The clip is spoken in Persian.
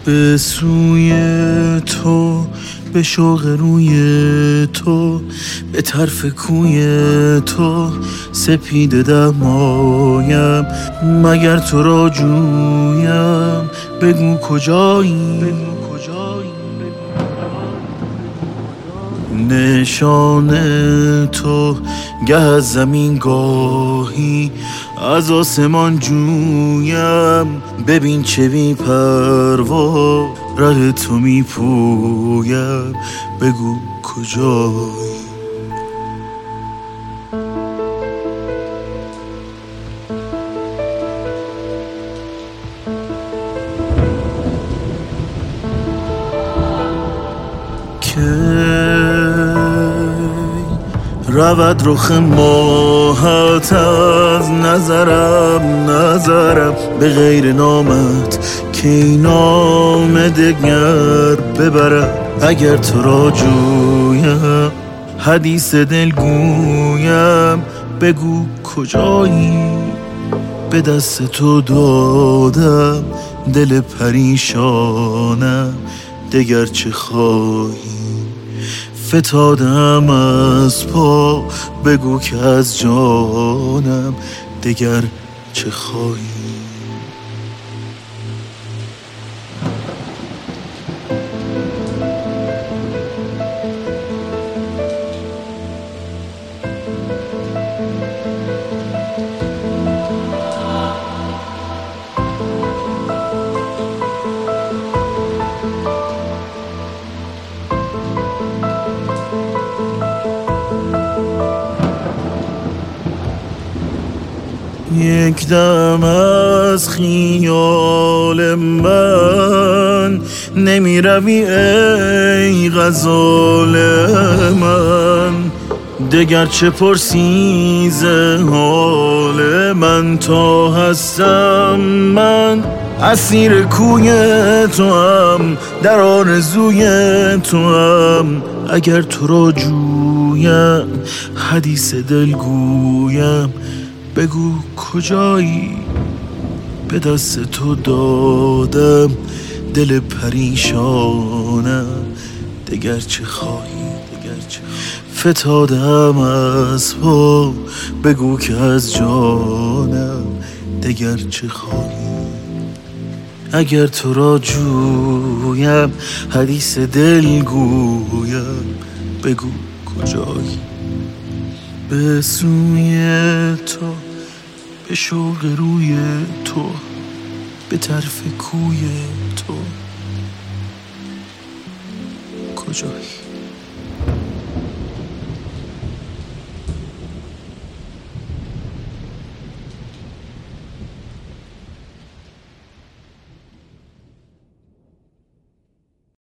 به سوی تو، به شوق روی تو، به طرف کوی تو سپیده دمایم. مگر تو را جویم بگو کجایی؟ نشان تو گه از زمین گاهی از آسمان جویم. ببین چه بی پروا ره تو می پویم، بگو کجایی؟ رود رخ ماهت از نظرم به غیر نامت که این نام دگر ببرم. اگر تو را جویم حدیث دل گویم، بگو کجایی؟ به دست تو دادم دل پریشانم، دگر چه خواهی؟ فتادم از پا، بگو که از جانم دگر چه خواهی؟ یک دم از خیال من نمی روی ای غزال من. دگر چه پرسی ز حال من؟ تا هستم من اسیر کوی تو هم، در آرزوی تو هم. اگر تو را جویم حدیث دل گویم، بگو کجایی؟ به دست تو دادم دل پریشانم، دگر چه خواهی؟ فتادم از پا، بگو که از جانم دگر چه خواهی؟ اگر تو را جویم حدیث دل گویم، بگو کجایی؟ به سوی تو، به شوق روی تو، به طرف کوی تو، کجایی؟